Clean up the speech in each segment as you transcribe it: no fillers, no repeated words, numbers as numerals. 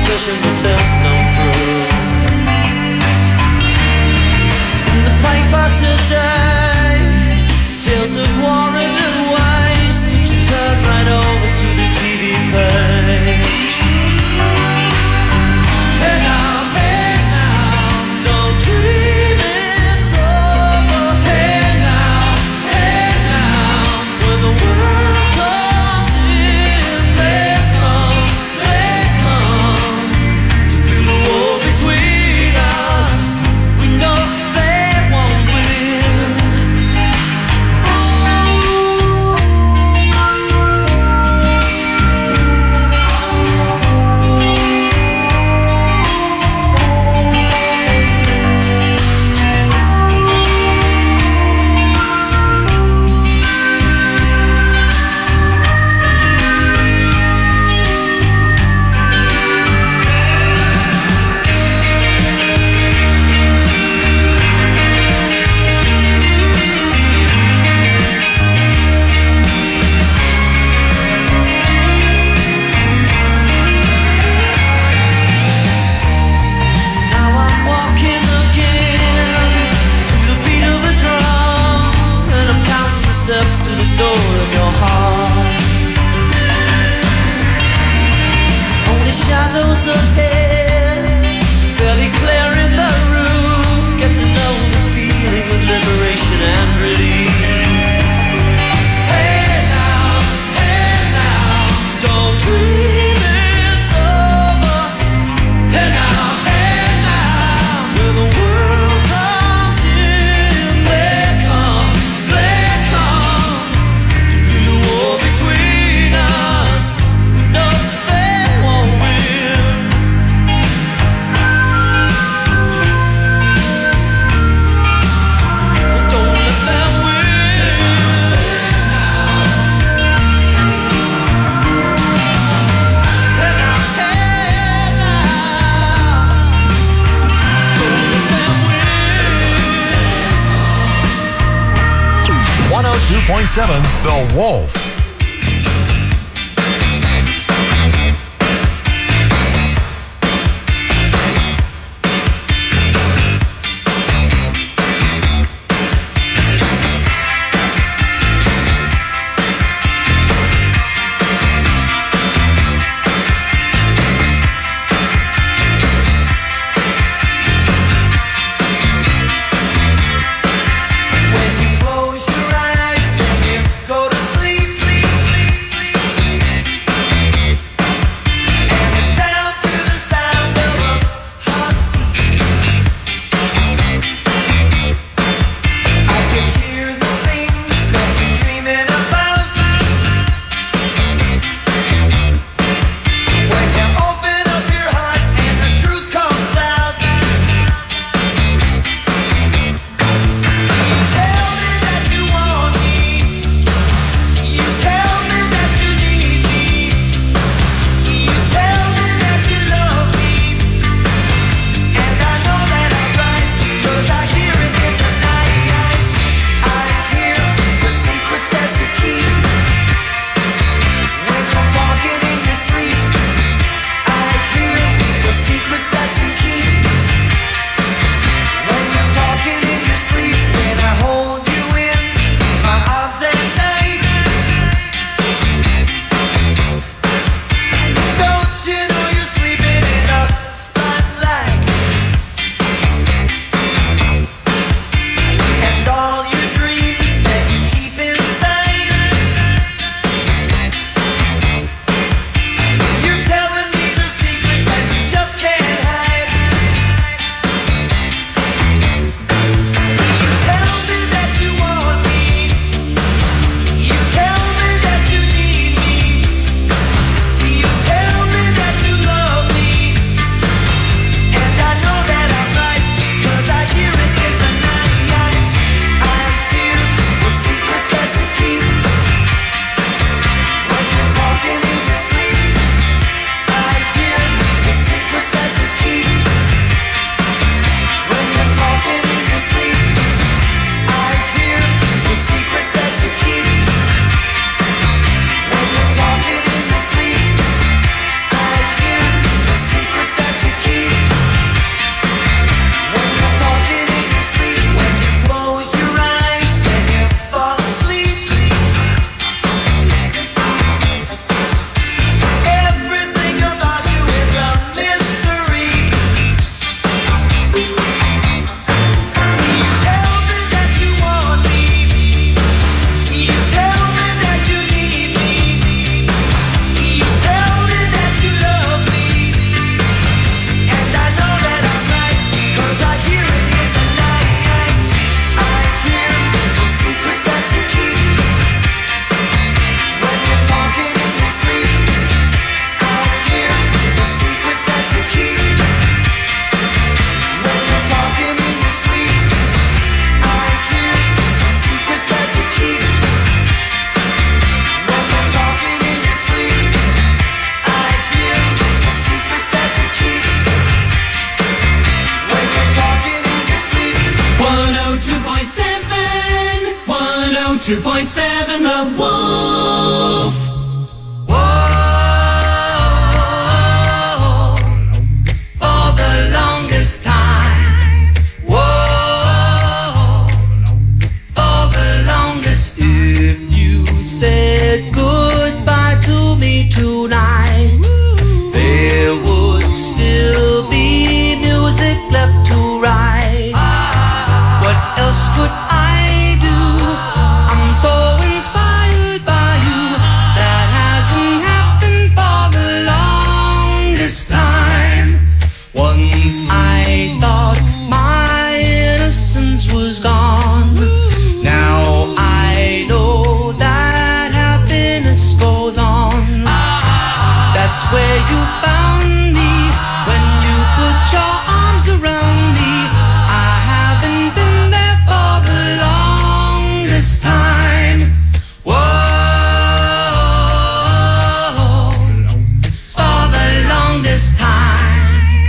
suspicion, but there's no proof. In the paper today, tales of war and waste. You turn right over to the TV page. Hey now, don't dream it's over. Hey now, when the world comes in, they come to build a wall between us. We know they won't win. Now I'm walking again to the beat of a drum, and I'm counting the steps to the door of your heart. Only shadows ahead, barely clearing the roof. Get to know the feeling of liberation and release. Hey now, don't dream it's over. Hey now, when the world comes in, they come to build a wall between us. No, they won't win. Don't let them win. Hey now, don't let them win. 102.7 The Wolf. When you close your eyes and you go to sleep, 102.7 The Wolf. Whoa, for the longest time. Whoa, for the longest. If you said goodbye to me tonight, there would still be music left to write. What else could I do? I'm so inspired by you. That hasn't happened for the longest time. Once I thought my innocence was gone. Now I know that happiness goes on. That's where you found me when you put your arms around me. I haven't been there for the longest time. Whoa, for the longest time.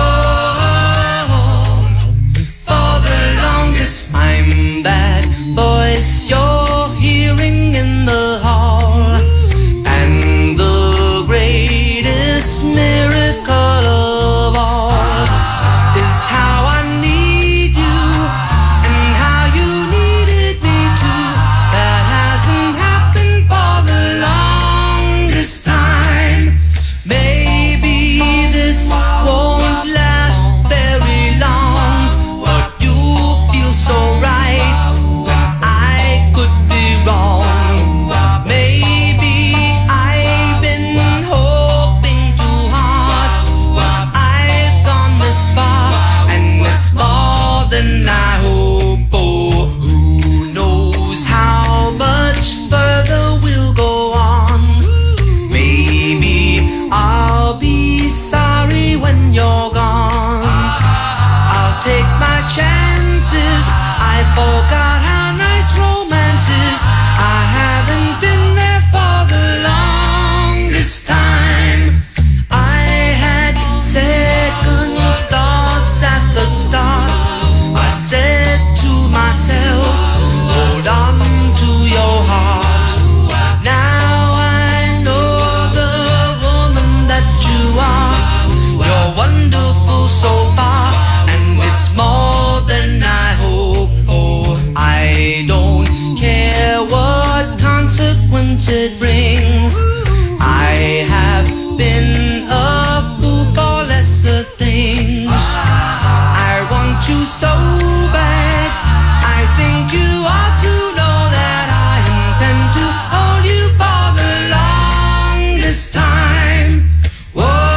Whoa, for the longest. I'm that voice you're hearing in the hall, and the greatest miracle of all is how I need you and how you needed me too. That hasn't happened for the longest time. Maybe this won't last very long, but you feel so right when I could be wrong. Maybe I've been hoping too hard, but I've gone this far, and it's more than I hope for. Who knows how much further we'll go on? Maybe I'll be sorry when you're gone. I'll take my chances. I forgot how nice romance is. I haven't been there for the longest time. I had second thoughts at the start. I said to myself, hold on to your heart. Now I know the woman that you are. You're wonderful so far, and it's more than I hoped for. I don't care what consequence it brings. I have been a fool for lesser things. I want you so bad. I think you ought to know that I intend to hold you for the longest time. Whoa,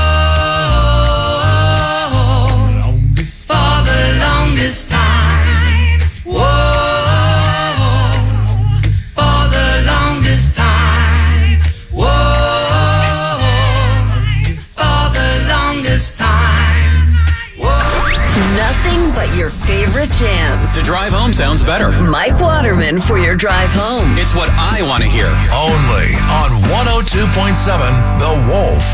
for the longest time. Whoa, for the longest time. Whoa, for the longest time. Nothing but your favorite jams. The drive home sounds better. Mike Waterman for your drive home. It's what I want to hear. Only on 102.7 The Wolf.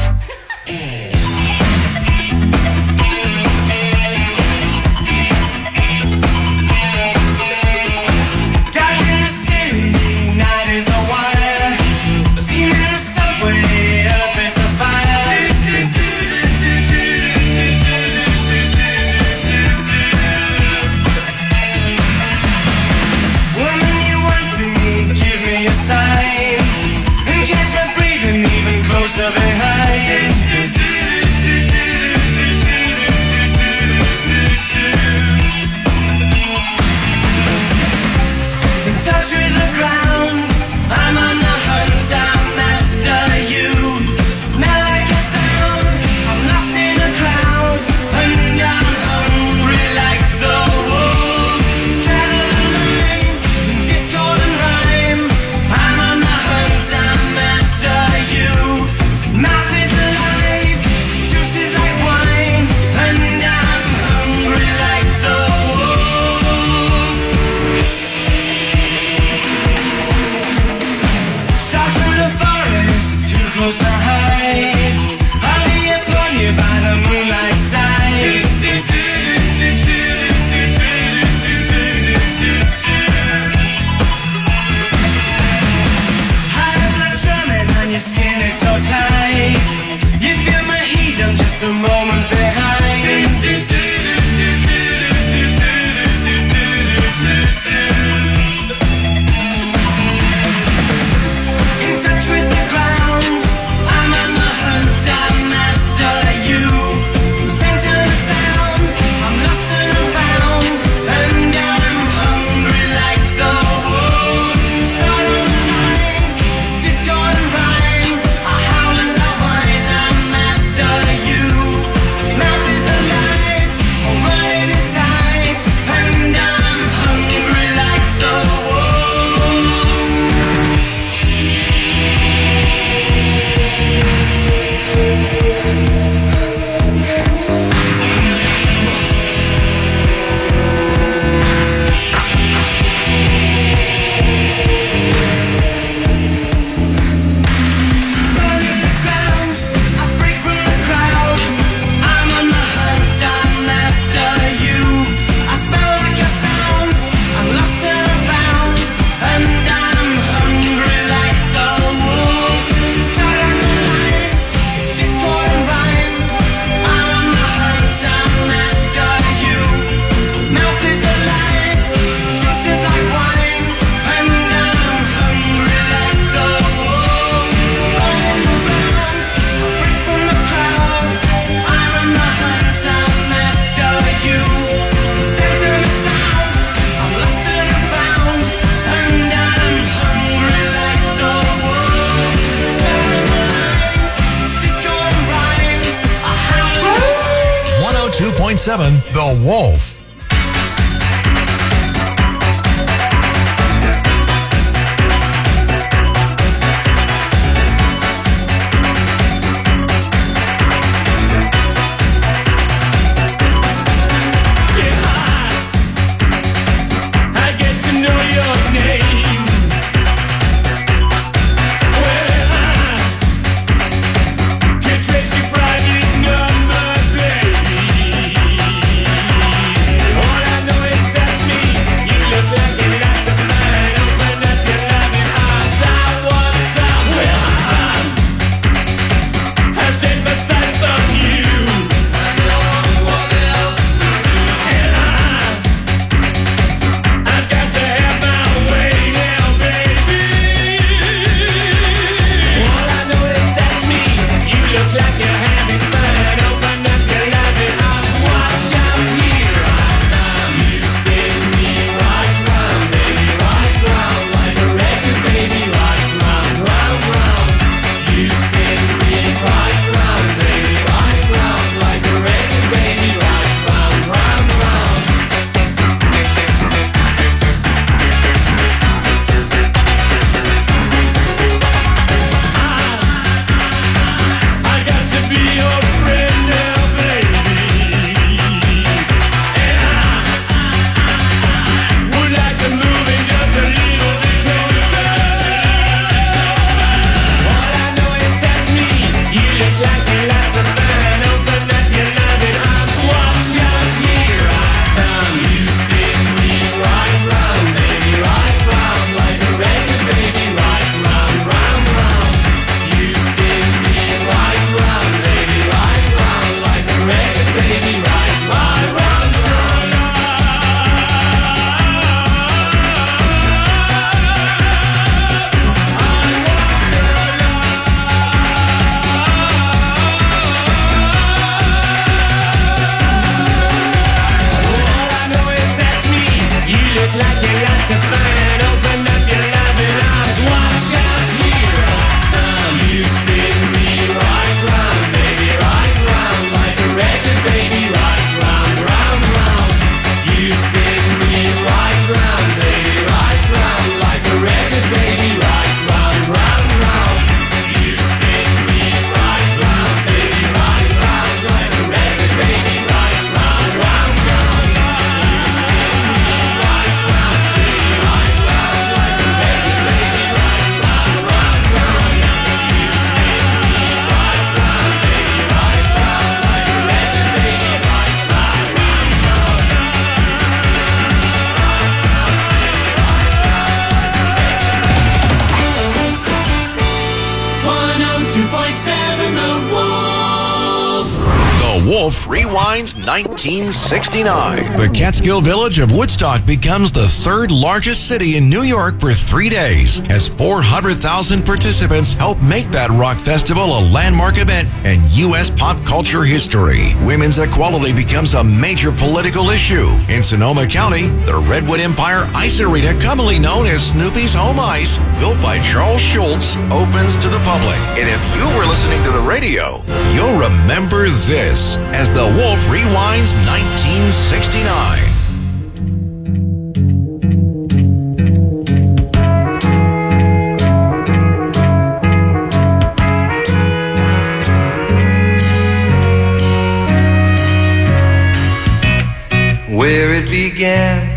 Down in the city, night is a wire. Seen in the subway, earth is a fire. Woman, you want me, give me a sign. And catch my breathing even closer behind. 102.7 The Wolf. Wolf rewinds 1969. The Catskill village of Woodstock becomes the third largest city in New York for 3 days, as 400,000 participants help make that rock festival a landmark event in U.S. pop culture history. Women's equality becomes a major political issue. In Sonoma County, the Redwood Empire Ice Arena, commonly known as Snoopy's Home Ice, built by Charles Schultz, opens to the public. And if you were listening to the radio, you'll remember this as the Wolf rewinds 1969. Where it began,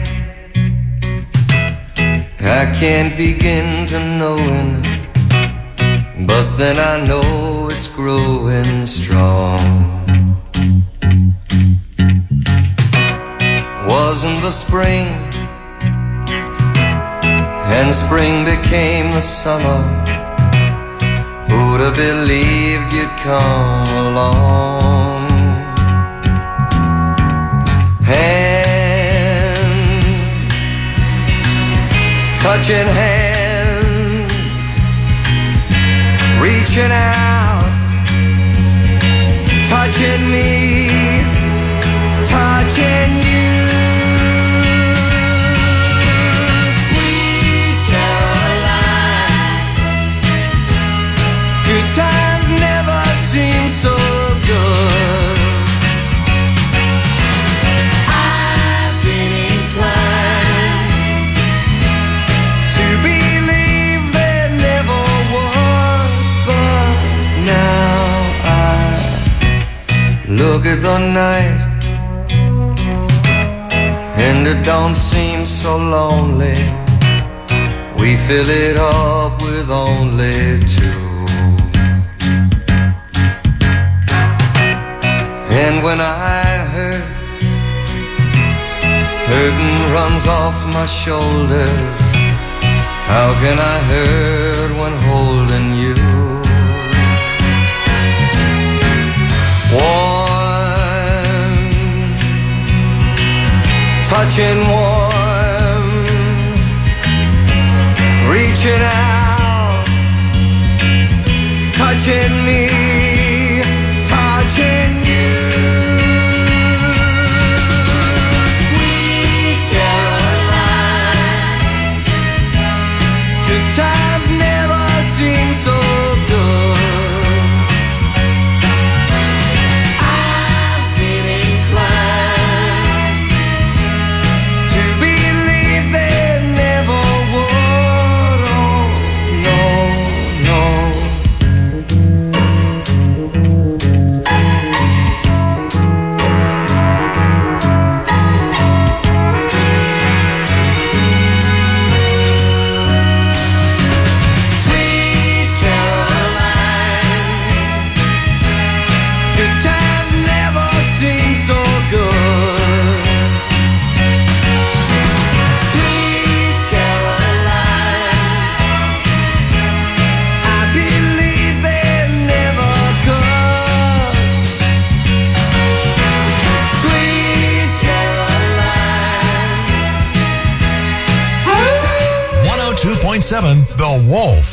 I can't begin to knowing, but then I know it's growing strong. Wasn't the spring, and spring became the summer. Who'd have believed you'd come along? Touching hands, reaching out, touching me, touching you. Sweet Caroline, good times never seem so good. with the night, and it don't seem so lonely. We fill it up with only two. And when I hurt, hurting runs off my shoulders. How can I hurt when holding you? Warm, touching warm, reaching out, touching me, touching you. Sweet Caroline, good times never seem so good. I've been inclined to believe they never would. Oh, no, no. Sweet Caroline, good times never seem so good. Sweet Caroline, I believe they never could. Sweet Caroline. 102.7 The Wolf.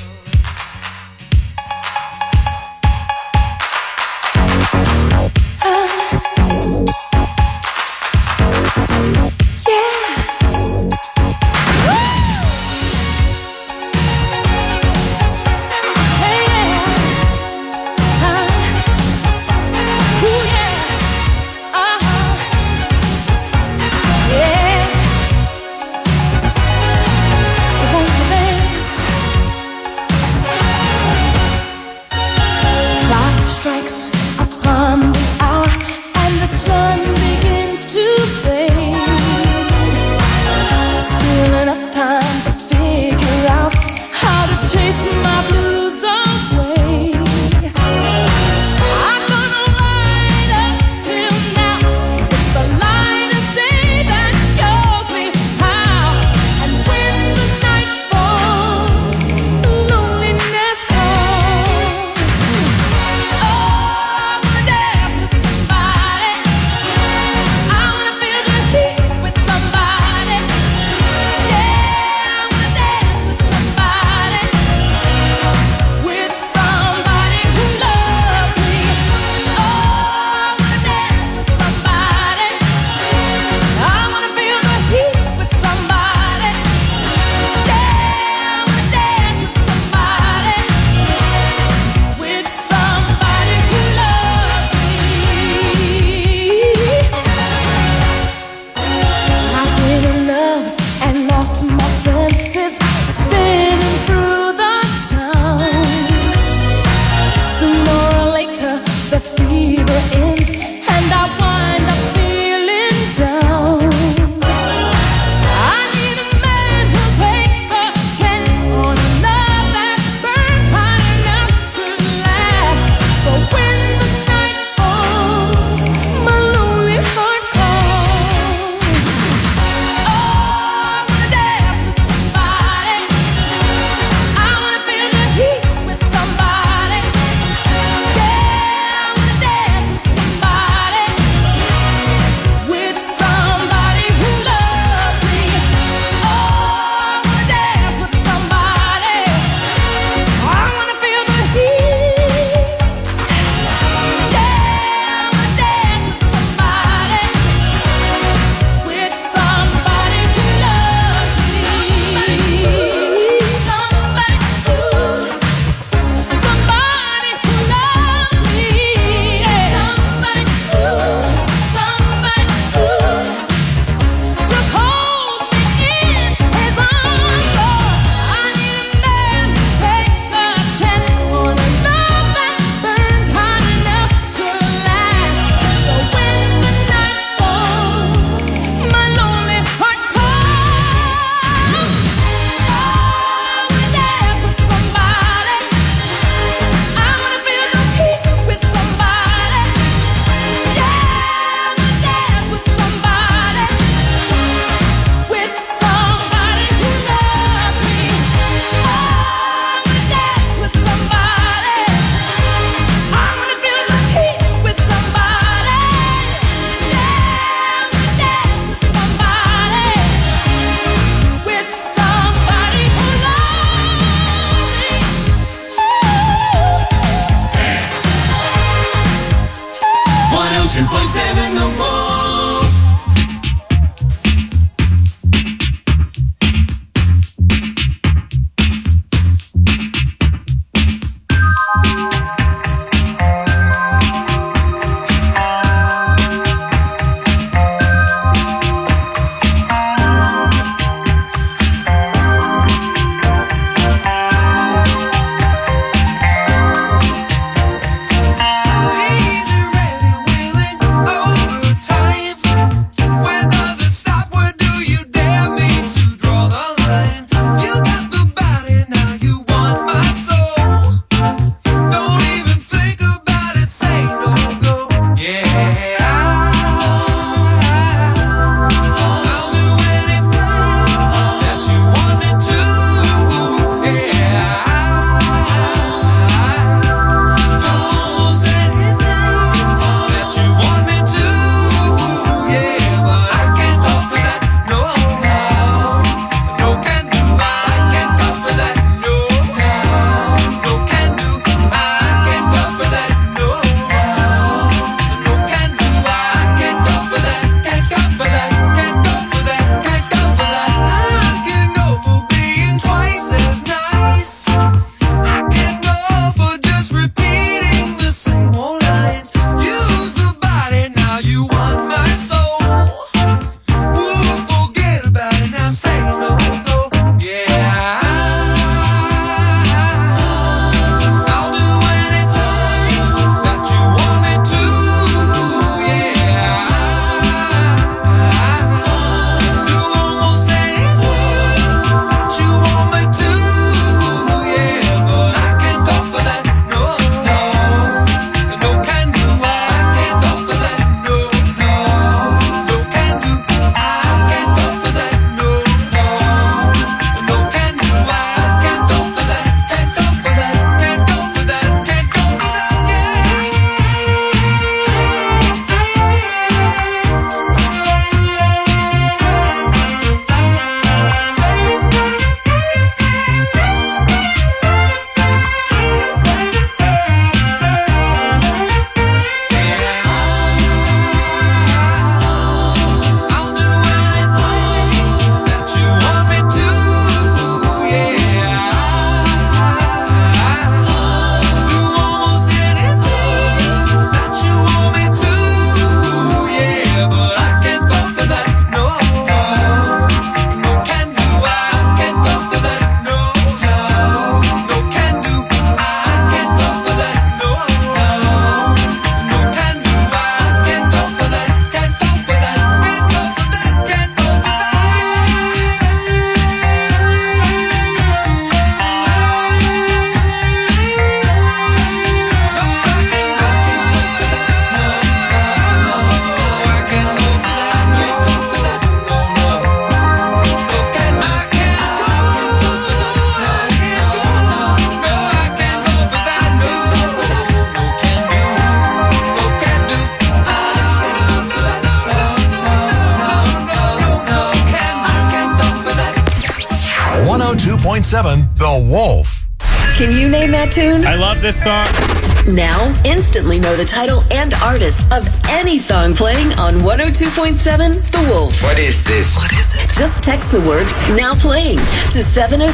102.7 The Wolf. Can you name that tune? I love this song. Now, instantly know the title and artist of any song playing on 102.7 The Wolf. What is this? What is it? Just text the words "now playing" to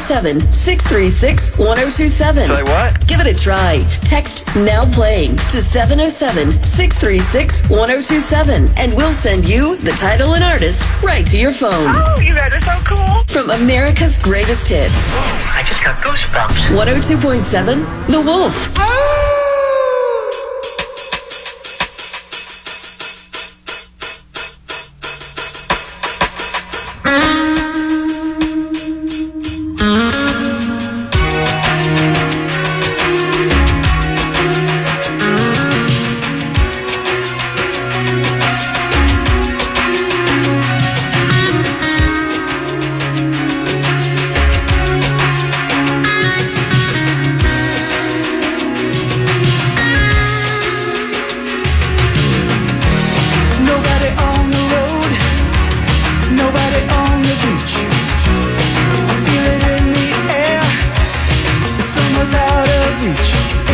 707-636-1027. Say what? Give it a try. Text "now playing" to 707-636-1027 and we'll send you the title and artist right to your phone. Oh, you guys are so cool. From America's greatest hits. I just got goosebumps. 102.7 The Wolf. Out of reach.